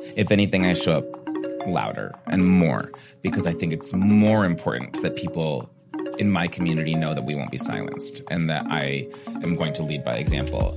If anything, I show up louder and more because I think it's more important that people in my community know that we won't be silenced and that I am going to lead by example.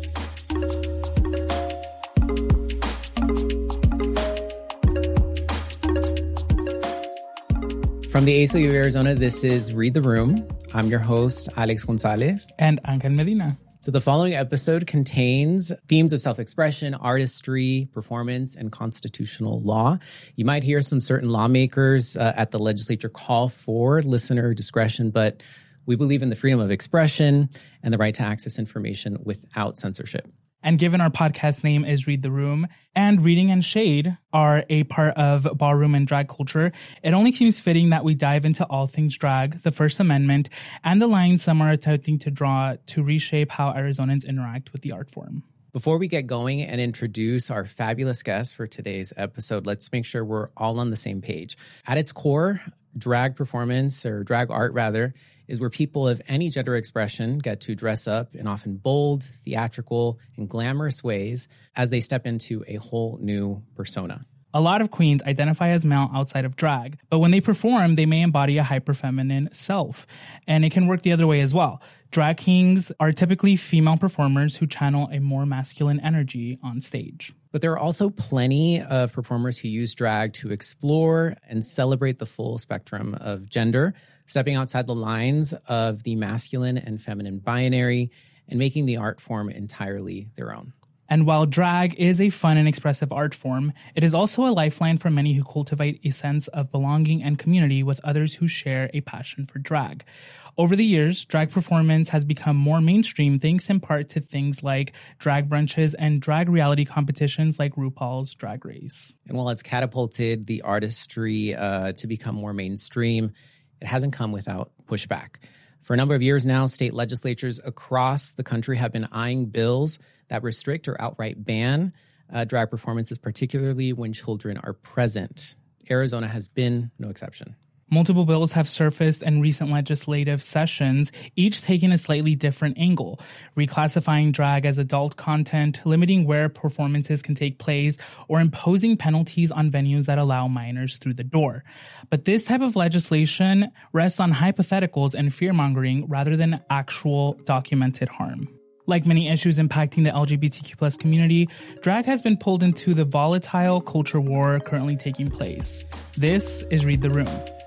From the ACLU of Arizona, this is Read the Room. I'm your host, Alex Gonzalez. And Angel Medina. So the following episode contains themes of self-expression, artistry, performance, and constitutional law. You might hear some certain lawmakers at the legislature call for listener discretion, but we believe in the freedom of expression and the right to access information without censorship. And given our podcast name is Read the Room, and reading and shade are a part of ballroom and drag culture, it only seems fitting that we dive into all things drag, the First Amendment, and the lines some are attempting to draw to reshape how Arizonans interact with the art form. Before we get going and introduce our fabulous guest for today's episode, let's make sure we're all on the same page. At its core, drag performance, or drag art rather, is where people of any gender expression get to dress up in often bold, theatrical, and glamorous ways as they step into a whole new persona. A lot of queens identify as male outside of drag, but when they perform, they may embody a hyper-feminine self. And it can work the other way as well. Drag kings are typically female performers who channel a more masculine energy on stage. But there are also plenty of performers who use drag to explore and celebrate the full spectrum of gender, stepping outside the lines of the masculine and feminine binary and making the art form entirely their own. And while drag is a fun and expressive art form, it is also a lifeline for many who cultivate a sense of belonging and community with others who share a passion for drag. Over the years, drag performance has become more mainstream thanks in part to things like drag brunches and drag reality competitions like RuPaul's Drag Race. And while it's catapulted the artistry to become more mainstream, it hasn't come without pushback. For a number of years now, state legislatures across the country have been eyeing bills that restrict or outright ban drag performances, particularly when children are present. Arizona has been no exception. Multiple bills have surfaced in recent legislative sessions, each taking a slightly different angle, reclassifying drag as adult content, limiting where performances can take place, or imposing penalties on venues that allow minors through the door. But this type of legislation rests on hypotheticals and fear-mongering rather than actual documented harm. Like many issues impacting the LGBTQ+ community, drag has been pulled into the volatile culture war currently taking place. This is Read the Room.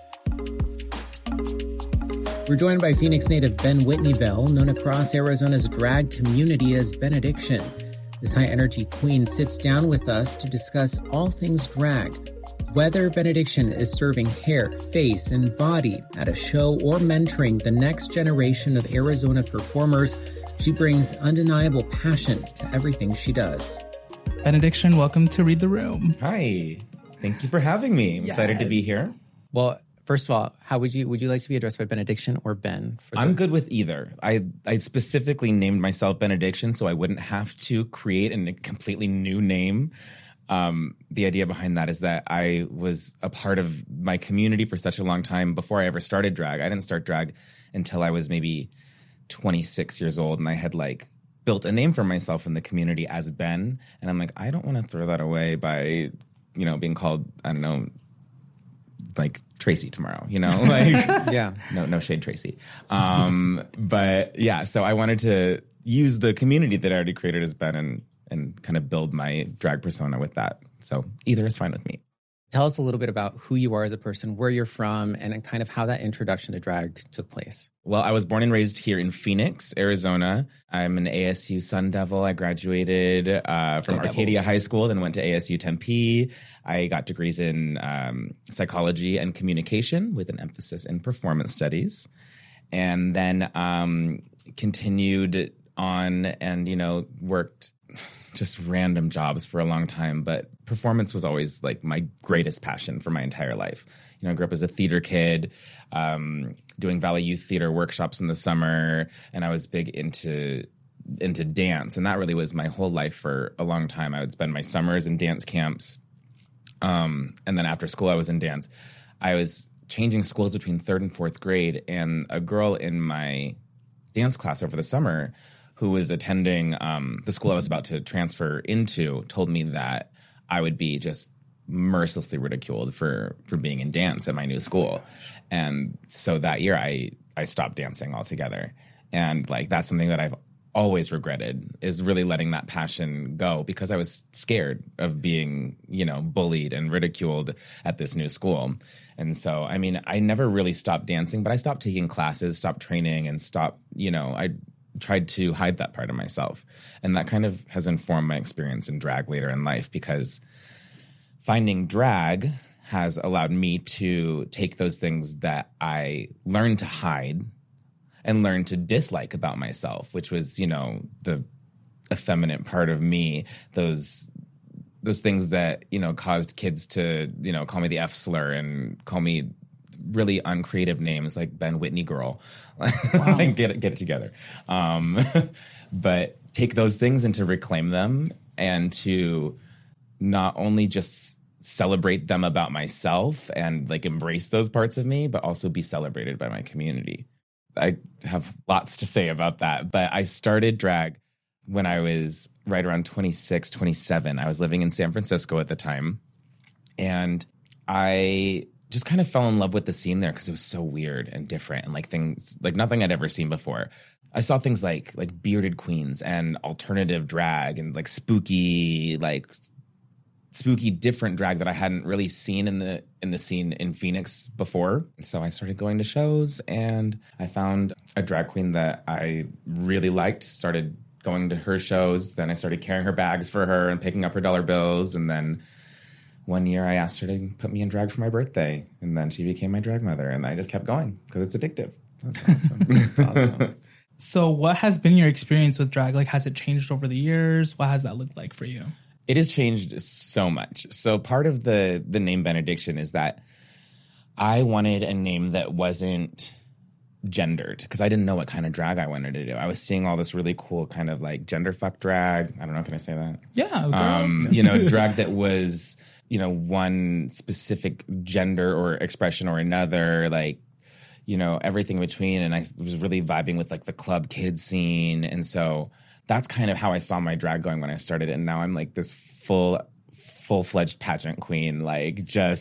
We're joined by Phoenix native Ben Whitney Bell, known across Arizona's drag community as Benediction. This high-energy queen sits down with us to discuss all things drag. Whether Benediction is serving hair, face, and body at a show or mentoring the next generation of Arizona performers, she brings undeniable passion to everything she does. Benediction, welcome to Read the Room. Hi. Thank you for having me. I'm excited to be here. Well, first of all, how would you like to be addressed by Benediction or Ben? I'm good with either. I specifically named myself Benediction so I wouldn't have to create a completely new name. The idea behind that is that I was a part of my community for such a long time before I ever started drag. I didn't start drag until I was maybe 26 years old, and I had built a name for myself in the community as Ben. And I'm like, I don't want to throw that away by, being called, I don't know, Tracy tomorrow, Yeah. No shade, Tracy. But yeah, so I wanted to use the community that I already created as Ben and kind of build my drag persona with that. So either is fine with me. Tell us a little bit about who you are as a person, where you're from, and kind of how that introduction to drag took place. Well, I was born and raised here in Phoenix, Arizona. I'm an ASU Sun Devil. I graduated from Arcadia High School, then went to ASU Tempe. I got degrees in psychology and communication with an emphasis in performance studies. And then continued on and, worked just random jobs for a long time, but performance was always my greatest passion for my entire life. I grew up as a theater kid, doing Valley Youth Theater workshops in the summer, and I was big into dance, and that really was my whole life for a long time. I would spend my summers in dance camps, and then after school I was in dance. I was changing schools between 3rd and 4th grade, and a girl in my dance class over the summer who was attending the school I was about to transfer into told me that I would be just mercilessly ridiculed for being in dance at my new school. And so that year I stopped dancing altogether. And like, that's something that I've always regretted, is really letting that passion go, because I was scared of being, bullied and ridiculed at this new school. And so, I mean, I never really stopped dancing, but I stopped taking classes, stopped training, and I tried to hide that part of myself. And that kind of has informed my experience in drag later in life, because finding drag has allowed me to take those things that I learned to hide and learn to dislike about myself, which was, the effeminate part of me, those things that, caused kids to, call me the F slur and call me really uncreative names like Ben Whitney Girl. Wow. Get it together. But take those things and to reclaim them, and to not only just celebrate them about myself and like embrace those parts of me, but also be celebrated by my community. I have lots to say about that, but I started drag when I was right around 26, 27. I was living in San Francisco at the time, and I just kind of fell in love with the scene there because it was so weird and different, and like things like nothing I'd ever seen before. I saw things like bearded queens and alternative drag and like spooky different drag that I hadn't really seen in the scene in Phoenix before. So I started going to shows, and I found a drag queen that I really liked, started going to her shows. Then I started carrying her bags for her and picking up her dollar bills. And then one year I asked her to put me in drag for my birthday, and then she became my drag mother, and I just kept going because it's addictive. That's awesome. That's awesome. So what has been your experience with drag? Like, has it changed over the years? What has that looked like for you? It has changed so much. So part of the name Benediction is that I wanted a name that wasn't gendered, because I didn't know what kind of drag I wanted to do. I was seeing all this really cool kind of like gender fuck drag. I don't know, can I say that? Yeah. Drag that was, one specific gender or expression or another, like, everything in between. And I was really vibing with like the club kid scene. And so that's kind of how I saw my drag going when I started. And now I'm like this full-fledged pageant queen. Like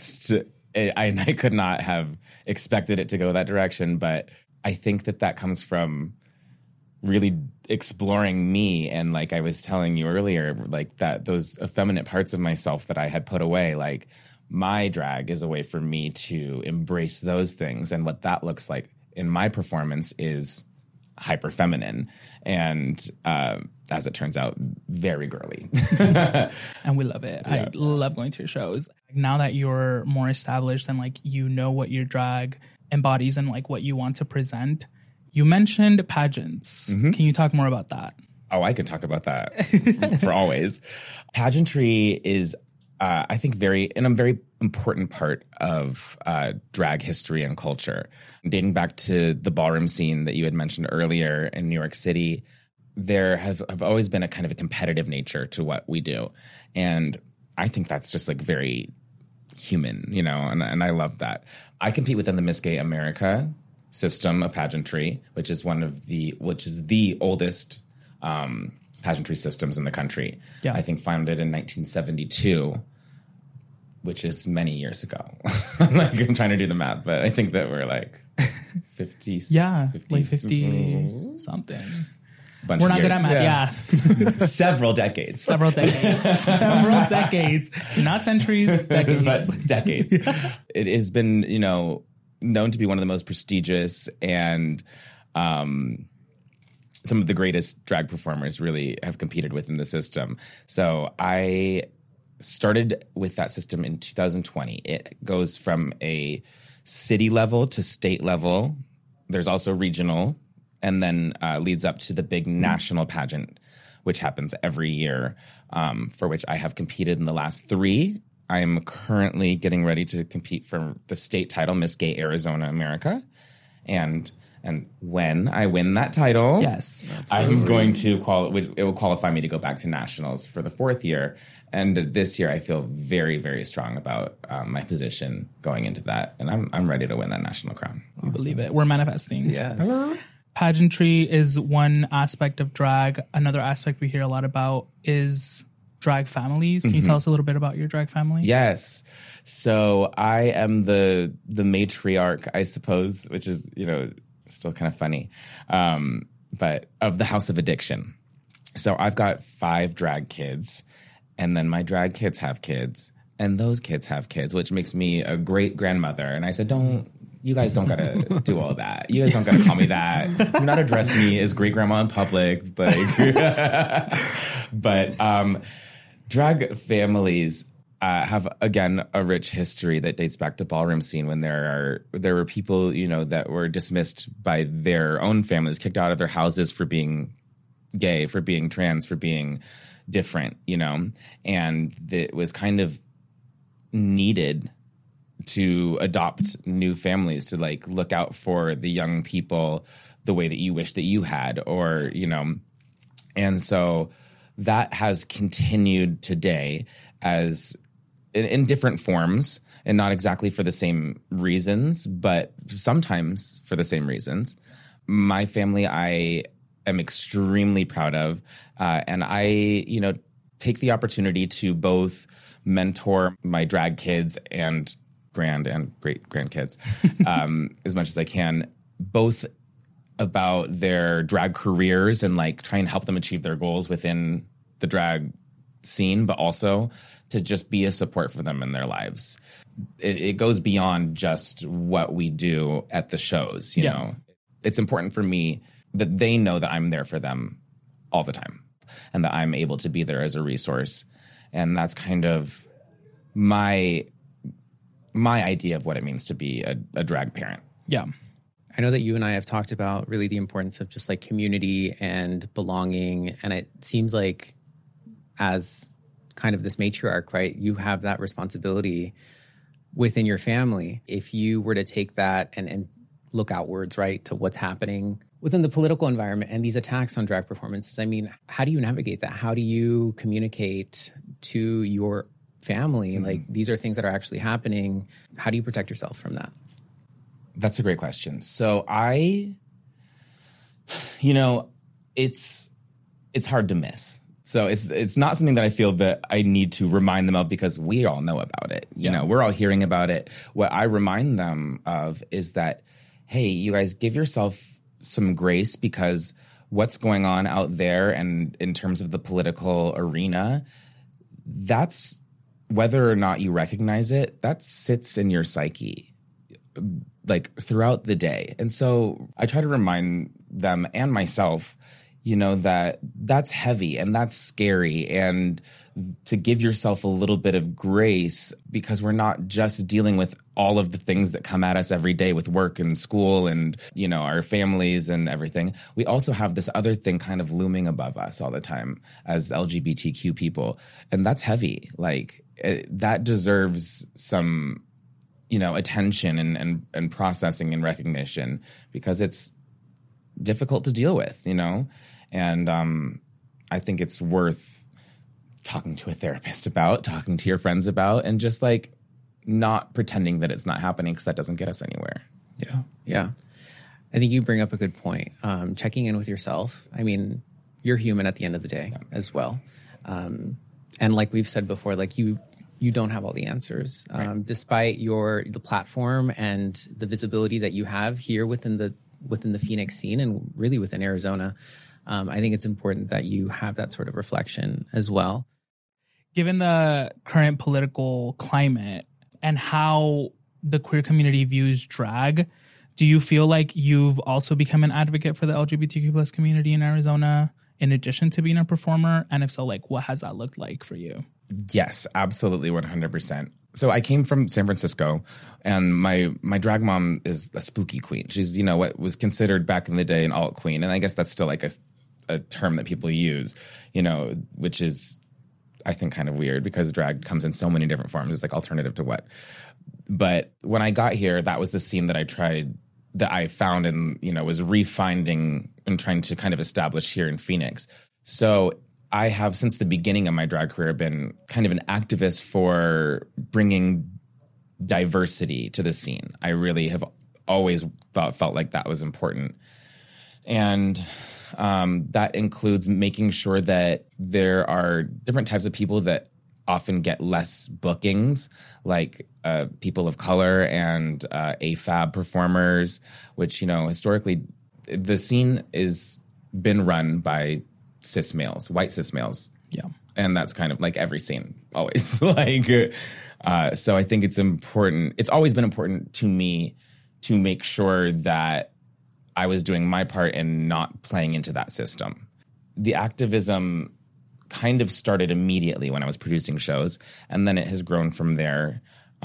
I could not have expected it to go that direction. But I think that comes from really exploring me. And like I was telling you earlier, like those effeminate parts of myself that I had put away, like my drag is a way for me to embrace those things. And what that looks like in my performance is hyper feminine, and as it turns out, very girly. And we love it. Yeah. I love going to your shows. Now that you're more established and like what your drag embodies and like what you want to present, you mentioned pageants. Mm-hmm. Can you talk more about that? Oh, I could talk about that for always. Pageantry is I think a very important part of drag history and culture. Dating back to the ballroom scene that you had mentioned earlier in New York City, there have always been a kind of a competitive nature to what we do. And I think that's just like very human, and I love that. I compete within the Miss Gay America system of pageantry, which is the oldest pageantry systems in the country. Yeah. I think founded in 1972, which is many years ago. I'm trying to do the math, but I think that we're like 50. Yeah, 50 something. We're not good at math, yeah. Several decades. Several decades. Not centuries, decades. But decades. Yeah. It has been, known to be one of the most prestigious, and some of the greatest drag performers really have competed within the system. So I started with that system in 2020. It goes from a city level to state level. There's also regional, and then leads up to the big national pageant, which happens every year, for which I have competed in the last 3. I am currently getting ready to compete for the state title, Miss Gay Arizona America. And when I win that title, yes, I'm going to it will qualify me to go back to nationals for the 4th year. And this year, I feel very, very strong about my position going into that, and I'm ready to win that national crown. We believe it. We're manifesting. Yes. Pageantry is one aspect of drag. Another aspect we hear a lot about is drag families. Can you tell us a little bit about your drag family? Yes. So I am the matriarch, I suppose, which is, still kind of funny, but of the House of Addiction. So I've got 5 drag kids, and then my drag kids have kids, and those kids have kids, which makes me a great grandmother. And I said, you guys don't gotta do all that. You guys don't gotta call me that. Do not address me as great grandma in public. But drag families have, again, a rich history that dates back to ballroom scene, when there were people, that were dismissed by their own families, kicked out of their houses for being gay, for being trans, for being different, and it was kind of needed to adopt new families, to like look out for the young people the way that you wish that you had, or, and so that has continued today as in different forms, and not exactly for the same reasons, but sometimes for the same reasons. My family, I am extremely proud of, and I, take the opportunity to both mentor my drag kids and grand and great grandkids as much as I can, both about their drag careers and like try and help them achieve their goals within the drag scene, but also to just be a support for them in their lives. It goes beyond just what we do at the shows, you know. It's important for me that they know that I'm there for them all the time, and that I'm able to be there as a resource. And that's kind of my idea of what it means to be a drag parent. Yeah. I know that you and I have talked about really the importance of just like community and belonging. And it seems like as kind of this matriarch, right, you have that responsibility within your family. If you were to take that and look outwards, right, to what's happening within the political environment and these attacks on drag performances, I mean, how do you navigate that? How do you communicate to your family? Like, these are things that are actually happening. How do you protect yourself from that? That's a great question. So it's hard to miss. So it's not something that I feel that I need to remind them of, because we all know about it. You know, we're all hearing about it. What I remind them of is that, hey, you guys, give yourself some grace, because what's going on out there and in terms of the political arena, that's, whether or not you recognize it, that sits in your psyche like throughout the day. And so I try to remind them and myself, that that's heavy and that's scary, and to give yourself a little bit of grace, because we're not just dealing with all of the things that come at us every day with work and school and, our families and everything. We also have this other thing kind of looming above us all the time as LGBTQ people. And that's heavy. Like, that deserves some, attention and processing and recognition, because it's difficult to deal with, And I think it's worth talking to a therapist about, talking to your friends about, and just like not pretending that it's not happening, because that doesn't get us anywhere. Yeah. I think you bring up a good point. Checking in with yourself. I mean, you're human at the end of the day as well. And like we've said before, like you don't have all the answers, despite the platform and the visibility that you have here within the Phoenix scene and really within Arizona. I think it's important that you have that sort of reflection as well. Given the current political climate and how the queer community views drag, do you feel like you've also become an advocate for the LGBTQ plus community in Arizona, in addition to being a performer? And if so, like, what has that looked like for you? Yes, absolutely, 100%. So I came from San Francisco, and my drag mom is a spooky queen. She's, what was considered back in the day an alt queen. And I guess that's still like a term that people use, which is, I think, kind of weird, because drag comes in so many different forms. It's like alternative to what? But when I got here, that was the scene that I found and, was refinding and trying to kind of establish here in Phoenix. So I have, since the beginning of my drag career, been kind of an activist for bringing diversity to the scene. I really have always felt like that was important. And That includes making sure that there are different types of people that often get less bookings, like people of color and AFAB performers, which, historically the scene is been run by cis males, white cis males. Yeah. And that's kind of like every scene, always. So I think it's important. It's always been important to me to make sure that I was doing my part and not playing into that system. The activism kind of started immediately when I was producing shows, and then it has grown from there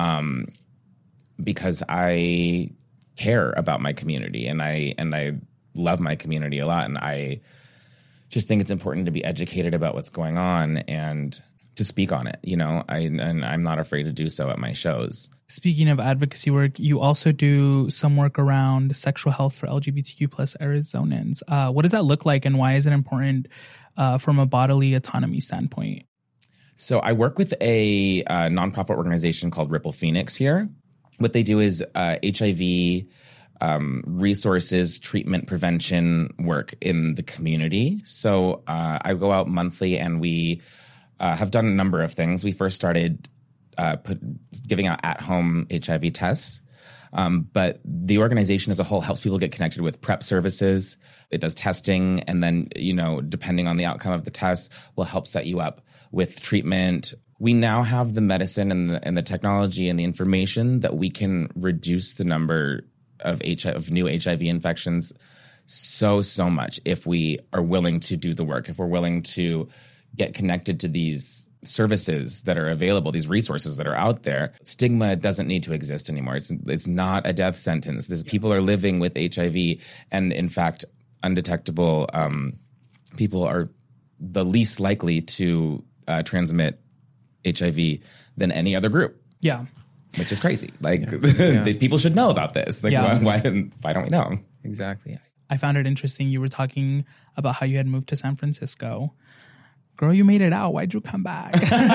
because I care about my community and I love my community a lot, and I just think it's important to be educated about what's going on and to speak on it. I'm not afraid to do so at my shows. Speaking of advocacy work, you also do some work around sexual health for LGBTQ plus Arizonans. What does that look like, and why is it important from a bodily autonomy standpoint? So I work with a nonprofit organization called Ripple Phoenix here. What they do is HIV resources, treatment, prevention work in the community. So I go out monthly, and we have done a number of things. We first started giving out at-home HIV tests. But the organization as a whole helps people get connected with PrEP services. It does testing, and then, depending on the outcome of the test, will help set you up with treatment. We now have the medicine and the technology and the information that we can reduce the number of new HIV infections so much if we are willing to do the work, if we're willing to get connected to these services that are available, these resources that are out there. Stigma doesn't need to exist anymore. It's not a death sentence. People are living with HIV, and in fact, undetectable people are the least likely to transmit HIV than any other group. Yeah. Which is crazy. People should know about this. Why don't we know? Exactly. I found it interesting. You were talking about how you had moved to San Francisco. Girl, you made it out. Why'd you come back?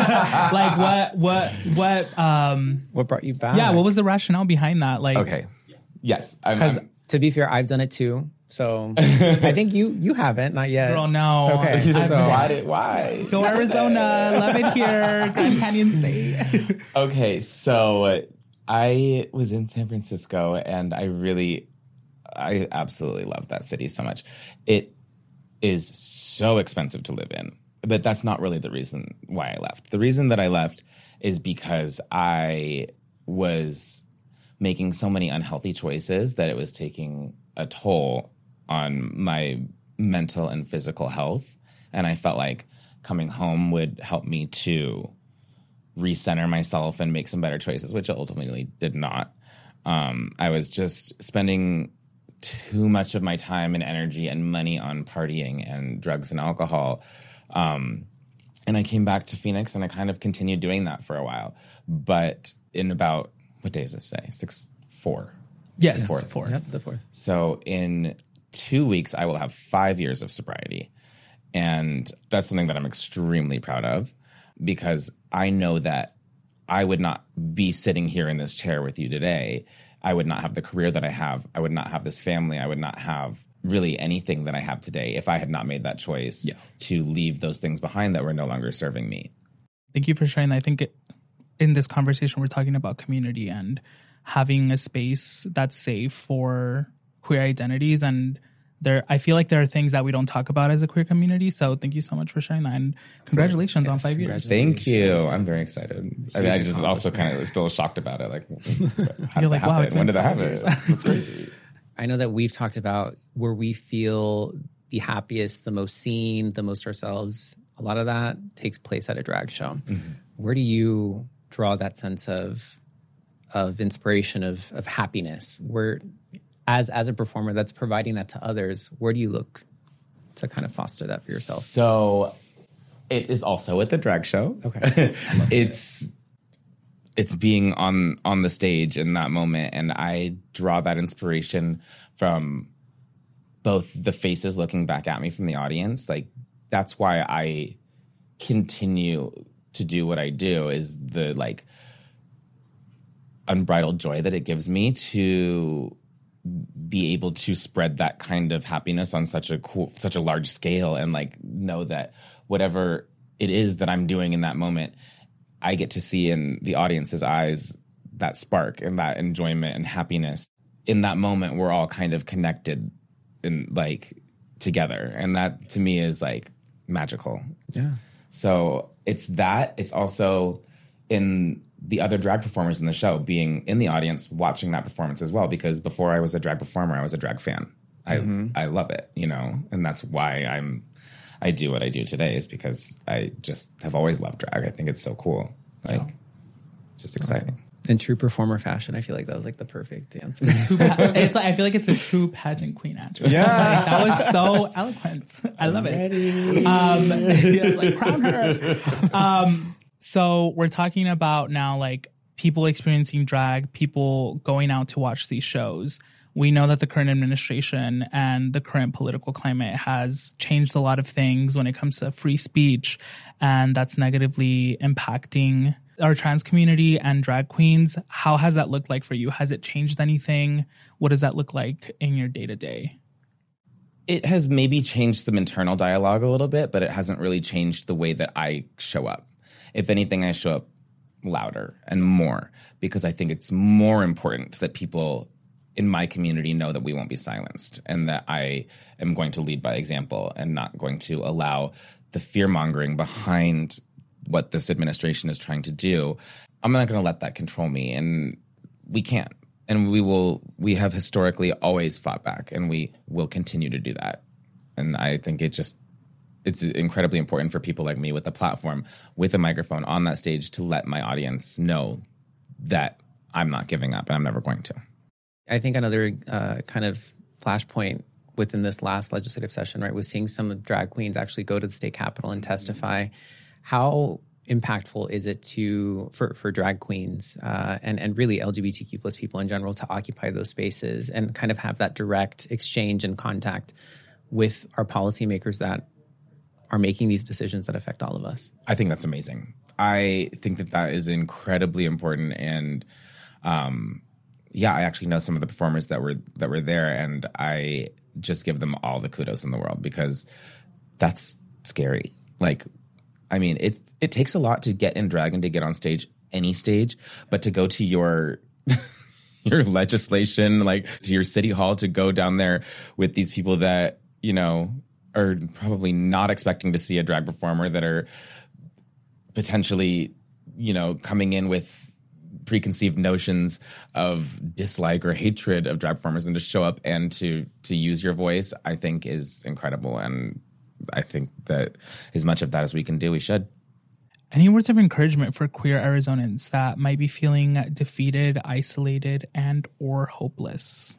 What brought you back? Yeah, what was the rationale behind that? Okay. Yes. Because to be fair, I've done it too. So I think you haven't, not yet. Girl, no. Okay. Why? Go Arizona. Love it here. Grand Canyon State. Okay, so I was in San Francisco, and I absolutely love that city so much. It is so expensive to live in. But that's not really the reason why I left. The reason that I left is because I was making so many unhealthy choices that it was taking a toll on my mental and physical health. And I felt like coming home would help me to recenter myself and make some better choices, which it ultimately did not. I was just spending too much of my time and energy and money on partying and drugs and alcohol. And I came back to Phoenix, and I kind of continued doing that for a while. But in about, what day is this today? 6/4. Yes, the 4th. 4th. Yep, the 4th. So in 2 weeks, I will have 5 years of sobriety. And that's something that I'm extremely proud of, because I know that I would not be sitting here in this chair with you today. I would not have the career that I have. I would not have this family. I would not have really anything that I have today if I had not made that choice to leave those things behind that were no longer serving me. Thank you for sharing that. I think in this conversation, we're talking about community and having a space that's safe for queer identities. And I feel like there are things that we don't talk about as a queer community. So thank you so much for sharing that. And congratulations on 5 years. Thank you. I'm very excited. I just also kind of still shocked about it. How did that happen? Wow, it's when did that 5 happen? years. That's crazy. I know that we've talked about where we feel the happiest, the most seen, the most ourselves. A lot of that takes place at a drag show. Mm-hmm. Where do you draw that sense of inspiration, of happiness? Where, as a performer that's providing that to others, where do you look to kind of foster that for yourself? So it is also at the drag show. Okay. It's being on the stage in that moment, and I draw that inspiration from both the faces looking back at me from the audience. That's why I continue to do what I do, is the unbridled joy that it gives me to be able to spread that kind of happiness on such a large scale, and like know that whatever it is that I'm doing in that moment, I get to see in the audience's eyes that spark and that enjoyment and happiness. In that moment, we're all kind of connected and like together. And that to me is like magical. Yeah. So it's that. It's also in the other drag performers in the show being in the audience watching that performance as well, because before I was a drag performer, I was a drag fan. I love it, you know, and that's why I do what I do today, is because I just have always loved drag. I think it's so cool. Like, it's just exciting. Awesome. In true performer fashion, I feel like that was like the perfect answer. It's like, I feel like it's a true pageant queen answer. Yeah. Like, that was so eloquent. I love it. Like, crown her. So we're talking about now like people experiencing drag, people going out to watch these shows. We know that the current administration and the current political climate has changed a lot of things when it comes to free speech, and that's negatively impacting our trans community and drag queens. How has that looked like for you? Has it changed anything? What does that look like in your day-to-day? It has maybe changed some internal dialogue a little bit, but it hasn't really changed the way that I show up. If anything, I show up louder and more, because I think it's more important that people in my community know that we won't be silenced, and that I am going to lead by example and not going to allow the fear-mongering behind what this administration is trying to do. I'm not going to let that control me, and we can't. And we have historically always fought back, and we will continue to do that. And I think it's incredibly important for people like me with a platform, with a microphone on that stage, to let my audience know that I'm not giving up, and I'm never going to. I think another kind of flashpoint within this last legislative session, right, was seeing some drag queens actually go to the state capitol and testify. How impactful is it for drag queens and really LGBTQ plus people in general to occupy those spaces and kind of have that direct exchange and contact with our policymakers that are making these decisions that affect all of us? I think that's amazing. I think that is incredibly important. And I actually know some of the performers that were there, and I just give them all the kudos in the world, because that's scary. Like, I mean, it takes a lot to get in drag and to get on stage, any stage, but to go to your legislation, like to your city hall, to go down there with these people that, you know, are probably not expecting to see a drag performer, that are potentially, you know, coming in with preconceived notions of dislike or hatred of drag performers, and to show up and to use your voice, I think is incredible. And I think that as much of that as we can do, we should. Any words of encouragement for queer Arizonans that might be feeling defeated, isolated, and or hopeless?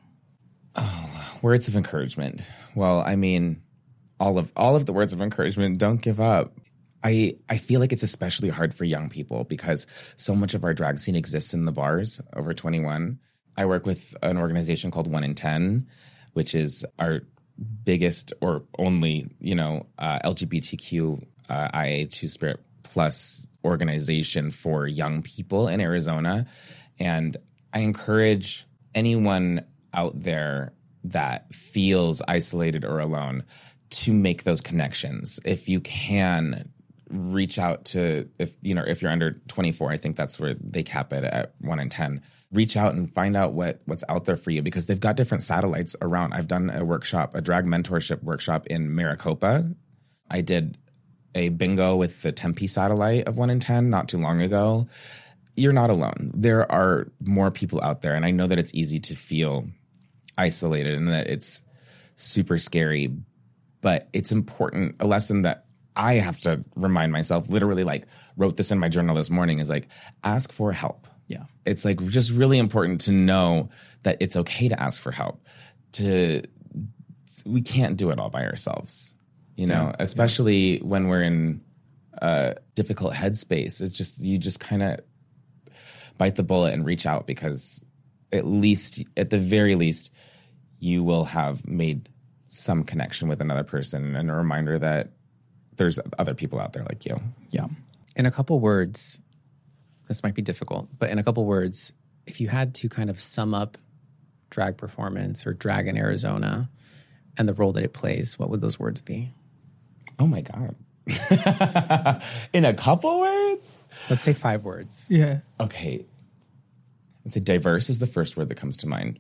Oh, words of encouragement. Well, I mean, all of the words of encouragement. Don't give up. I feel like it's especially hard for young people, because so much of our drag scene exists in the bars over 21. I work with an organization called 1 in 10, which is our biggest or only, you know, LGBTQ IA Two-Spirit plus organization for young people in Arizona. And I encourage anyone out there that feels isolated or alone to make those connections. If you can, reach out to, if you're under 24, I think that's where they cap it at 1 in 10. Reach out and find out what's out there for you, because they've got different satellites around. I've done a drag mentorship workshop in Maricopa. I did a bingo with the Tempe satellite of 1 in 10 not too long ago. You're not alone. There are more people out there, and I know that it's easy to feel isolated and that it's super scary, but it's important. A lesson that I have to remind myself, literally like wrote this in my journal this morning, is like, ask for help. Yeah. It's like just really important to know that it's okay to ask for help. We can't do it all by ourselves, you know, especially when we're in a difficult headspace. It's just, you just kind of bite the bullet and reach out, because at the very least, you will have made some connection with another person, and a reminder that there's other people out there like you. Yeah. In a couple words, this might be difficult, but in a couple words, if you had to kind of sum up drag performance or drag in Arizona and the role that it plays, what would those words be? Oh my God. In a couple words? Let's say 5 words. Yeah. Okay. Let's say diverse is the first word that comes to mind.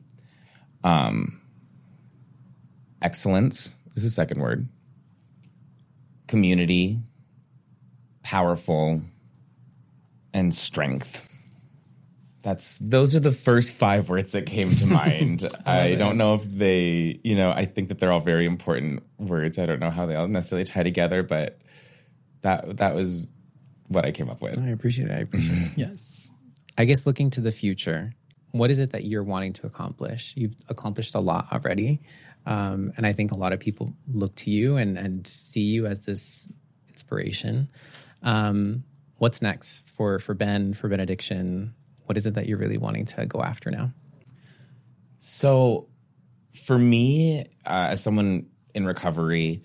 Excellence is the second word. Community, powerful, and strength. Those are the first 5 words that came to mind. I don't know if they, I think that they're all very important words. I don't know how they all necessarily tie together, but that was what I came up with. I appreciate it. Yes. I guess looking to the future, what is it that you're wanting to accomplish? You've accomplished a lot already. And I think a lot of people look to you and see you as this inspiration. What's next for Ben, for Benediction? What is it that you're really wanting to go after now? So for me, as someone in recovery,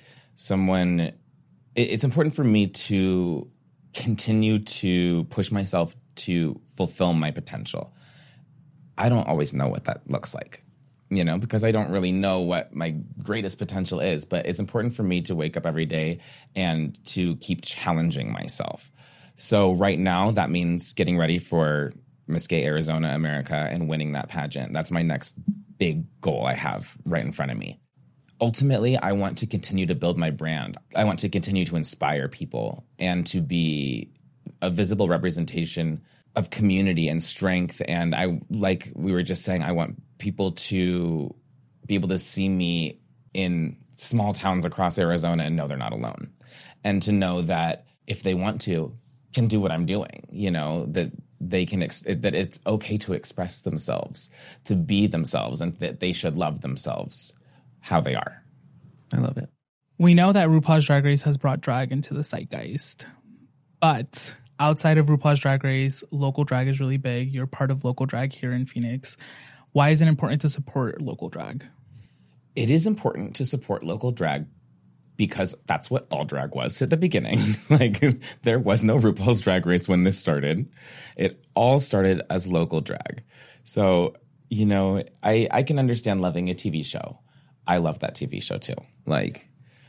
it's important for me to continue to push myself to fulfill my potential. I don't always know what that looks like, because I don't really know what my greatest potential is. But it's important for me to wake up every day and to keep challenging myself. So right now, that means getting ready for Miss Gay Arizona America and winning that pageant. That's my next big goal I have right in front of me. Ultimately, I want to continue to build my brand. I want to continue to inspire people and to be a visible representation of community and strength. And like we were just saying, I want people to be able to see me in small towns across Arizona and know they're not alone. And to know that if they want to, can do what I'm doing, that they can, that it's okay to express themselves, to be themselves, and that they should love themselves how they are. I love it. We know that RuPaul's Drag Race has brought drag into the zeitgeist, but outside of RuPaul's Drag Race, local drag is really big. You're part of local drag here in Phoenix. Why is it important to support local drag? It is important to support local drag because that's what all drag was at the beginning. There was no RuPaul's Drag Race when this started. It all started as local drag. So, I can understand loving a TV show. I love that TV show too. But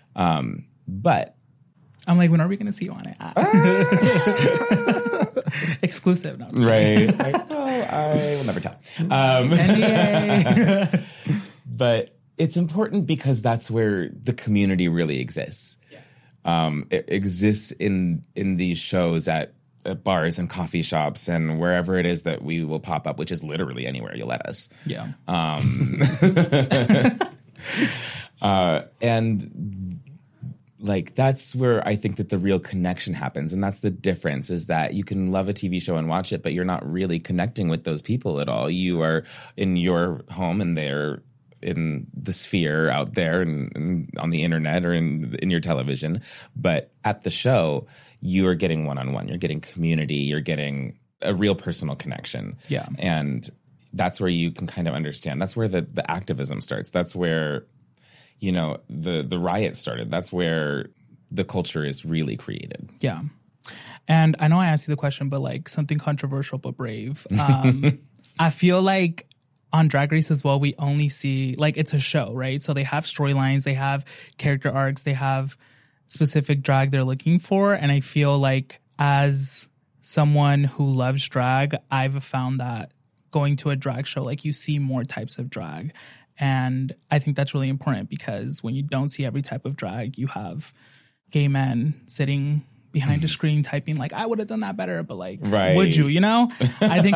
I'm like, when are we going to see you on it? Exclusive. No, right. I will never tell. NDA. But it's important because that's where the community really exists. Yeah. It exists in these shows at bars and coffee shops and wherever it is that we will pop up, which is literally anywhere you'll let us. Yeah. And that's where I think that the real connection happens. And that's the difference, is that you can love a TV show and watch it, but you're not really connecting with those people at all. You are in your home and they're in the sphere out there and on the internet or in your television. But at the show, you are getting one-on-one. You're getting community. You're getting a real personal connection. Yeah. And that's where you can kind of understand. That's where the activism starts. That's where, the riot started. That's where the culture is really created. Yeah. And I know I asked you the question, but something controversial but brave. I feel like on Drag Race as well, we only see, it's a show, right? So they have storylines, they have character arcs, they have specific drag they're looking for. And I feel like as someone who loves drag, I've found that going to a drag show, you see more types of drag. And I think that's really important because when you don't see every type of drag, you have gay men sitting behind a screen typing I would have done that better, but right. Would you, I think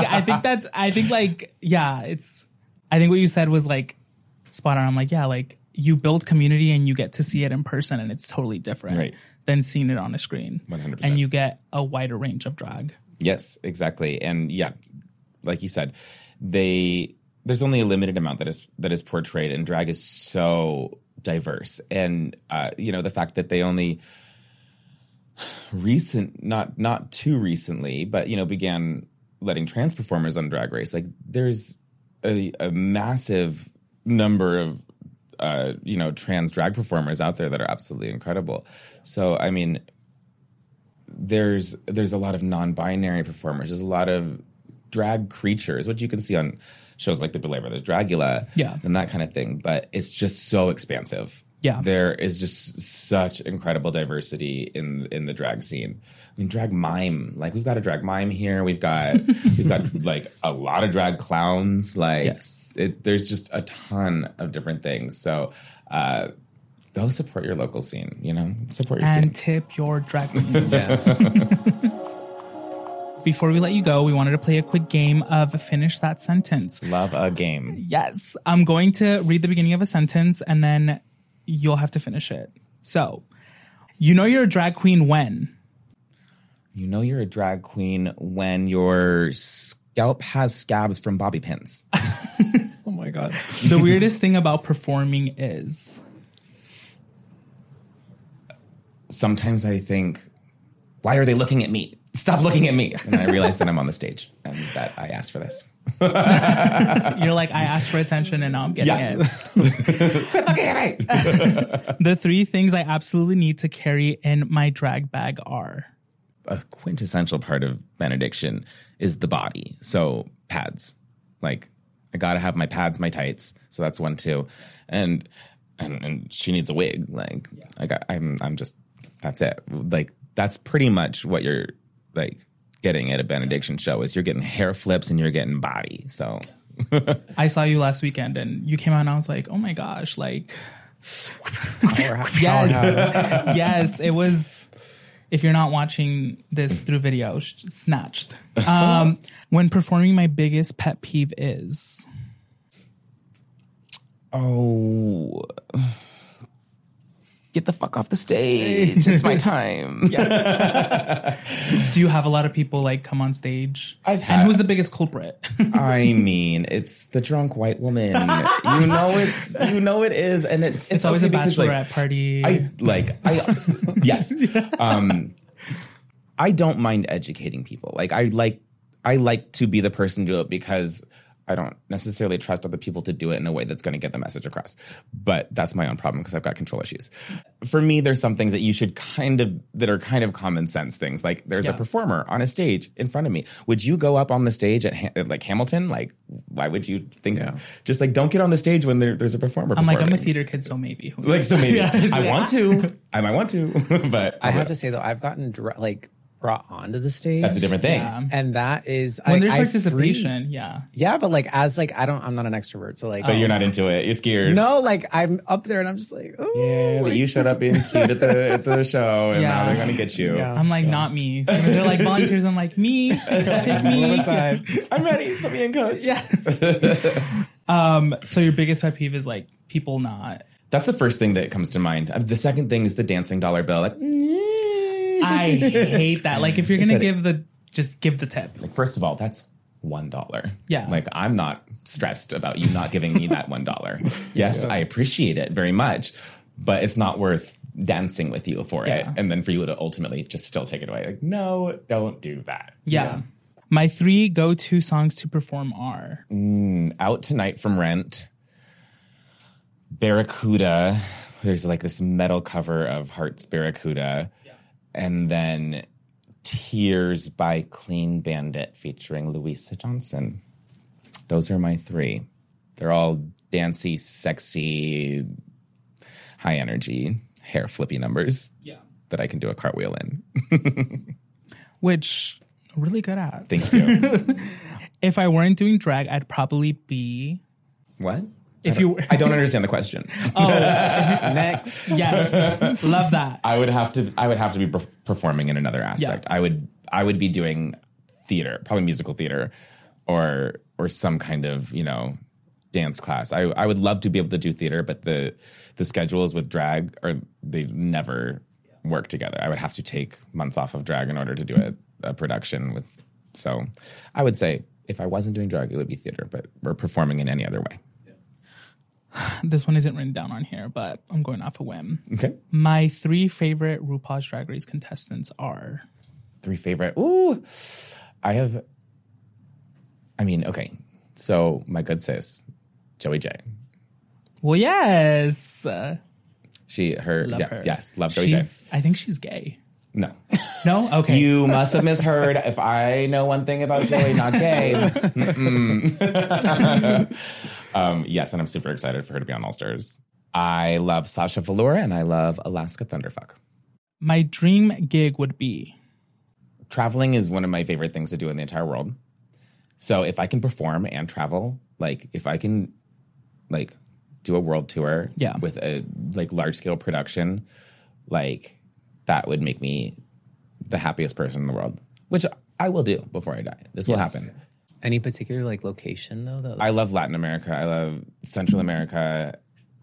what you said was spot on. I'm you build community and you get to see it in person and it's totally different than seeing it on a screen. 100%. And you get a wider range of drag. Yes, exactly. And yeah, like you said, there's only a limited amount that is portrayed, and drag is so diverse. And the fact that they only not too recently, but began letting trans performers on Drag Race. There's a massive number of trans drag performers out there that are absolutely incredible. So I mean, there's a lot of non-binary performers. There's a lot of drag creatures, which you can see on shows like The Belay Brothers Dragula, and that kind of thing. But it's just so expansive. Yeah. There is just such incredible diversity in the drag scene. I mean, drag mime, like we've got a drag mime here. We've got like a lot of drag clowns. Like there's just a ton of different things. So go support your local scene, you know, support your scene. And tip your drag queens. Before we let you go, we wanted to play a quick game of Finish That Sentence. Love a game. Yes. I'm going to read the beginning of a sentence and then you'll have to finish it. So, you know you're a drag queen when? You know you're a drag queen when your scalp has scabs from bobby pins. Oh my God. The weirdest thing about performing is? Sometimes I think, why are they looking at me? Stop looking at me. And then I realize that I'm on the stage and that I asked for this. You're like, I asked for attention and now I'm getting it. Quit looking at me. The 3 things I absolutely need to carry in my drag bag are? A quintessential part of benediction is the body. So pads. Like, I gotta have my pads, my tights. So that's 1, 2. And she needs a wig. Like, I'm just, that's it. Like, that's pretty much what you're like getting at a benediction show is you're getting hair flips and you're getting body. So I saw you last weekend and you came out and I was like, oh my gosh, like yes, it was. If you're not watching this through video, snatched. When performing, my biggest pet peeve is? Oh, get the fuck off the stage. It's my time. Yes. Do you have a lot of people like come on stage? I've had. And who's the biggest culprit? I mean, it's the drunk white woman. You know it is, and it's always okay a because, bachelorette party. Yes. I don't mind educating people. Like I like to be the person to do it because I don't necessarily trust other people to do it in a way that's going to get the message across. But that's my own problem because I've got control issues. For me, there's some things that you should that are kind of common sense things. Like there's a performer on a stage in front of me. Would you go up on the stage at like Hamilton? Like, why would you think just like don't get on the stage when there's a performer I'm performing. like, I'm a theater kid, so maybe. I want to. I might want to. But I have to say though, I've gotten brought onto the stage. That's a different thing. Yeah. And that is when there's participation, Yeah, but like as like I'm not an extrovert, so like but you're not into it. You're scared. No, like I'm up there and I'm just like, oh yeah, like, you showed up being cute at the show and now they're gonna get you. Yeah. I'm like, not me. So they're like volunteers, I'm like, me. Pick me. I'm ready. Put me in, coach. Yeah. So your biggest pet peeve is like people not. That's the first thing that comes to mind. The second thing is the dancing dollar bill. Like, I hate that. Like, if you're going to just give the tip. Like, first of all, that's $1. Yeah. Like, I'm not stressed about you not giving me that $1. Yes, I appreciate it very much, but it's not worth dancing with you for it. And then for you to ultimately just still take it away. Like, no, don't do that. Yeah. My 3 go-to songs to perform are? Out Tonight from Rent. Barracuda. There's like this metal cover of Heart's Barracuda. And then Tears by Clean Bandit featuring Louisa Johnson. Those are my 3. They're all dancey, sexy, high energy, hair flippy numbers that I can do a cartwheel in. Which I'm really good at. Thank you. If I weren't doing drag, I'd probably be... What? I don't understand the question. Oh, next. Yes. Love that. I would have to be performing in another aspect. Yeah. I would be doing theater, probably musical theater or some kind of, dance class. I would love to be able to do theater, but the schedules with drag they never work together. I would have to take months off of drag in order to do a production so I would say if I wasn't doing drag, it would be theater, but we're performing in any other way. This one isn't written down on here, but I'm going off a whim. Okay. My 3 favorite RuPaul's Drag Race contestants are? 3 favorite. Ooh. Okay. So my good sis, Joey J. Well, yes. Love her. Yes, love Joey J. I think she's gay. No. No? Okay. You must have misheard. If I know one thing about Joey, not gay. Yes, and I'm super excited for her to be on All Stars. I love Sasha Velour and I love Alaska Thunderfuck. My dream gig would be? Traveling is one of my favorite things to do in the entire world. So if I can perform and travel, like if I can like do a world tour with a like large scale production, like that would make me the happiest person in the world, which I will do before I die. This will happen. Any particular like location though? I love Latin America. I love Central America.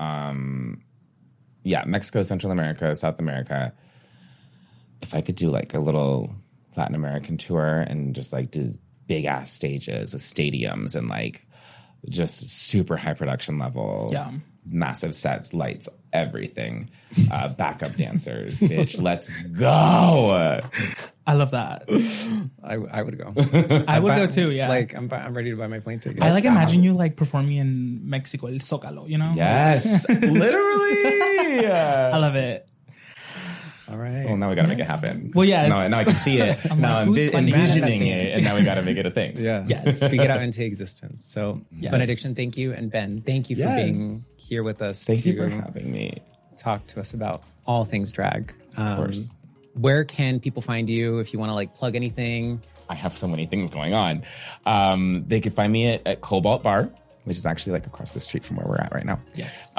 Mexico, Central America, South America. If I could do like a little Latin American tour and just like do big ass stages with stadiums and like just super high production level, massive sets, lights, everything, backup dancers, bitch, let's go. I love that. I would go. I would go too. Yeah, like I'm ready to buy my plane ticket. I like imagine you like performing in Mexico, El Zócalo. You know? Yes, literally. I love it. All right. Well, now we gotta make it happen. Well, yes. Now I can see it. Now I'm envisioning it, and now we gotta make it a thing. Yeah. Yes. Speak it out into existence. So, Benediction, thank you, and Ben, thank you for being here with us. Thank you for having me. Talk to us about all things drag. Of course. Where can people find you if you want to like plug anything? I have so many things going on. They could find me at Cobalt Bar, which is actually like across the street from where we're at right now. Yes.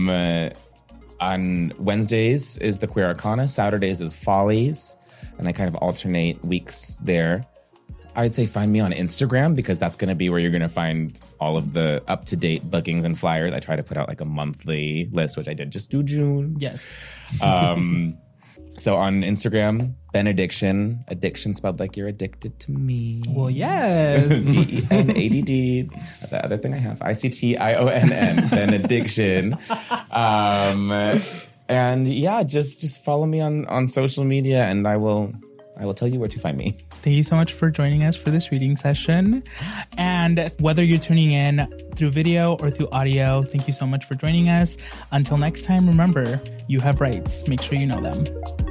On Wednesdays is the Queer Arcana. Saturdays is Follies. And I kind of alternate weeks there. I'd say find me on Instagram because that's going to be where you're going to find all of the up-to-date bookings and flyers. I try to put out like a monthly list, which I did just do June. Yes. So on Instagram, Benediction, addiction spelled like you're addicted to me. Well, yes. BENADD. The other thing I have, ICTIONN, Benediction. And yeah, just follow me on social media, and I will tell you where to find me. Thank you so much for joining us for this reading session. And whether you're tuning in through video or through audio, thank you so much for joining us. Until next time, remember, you have rights. Make sure you know them.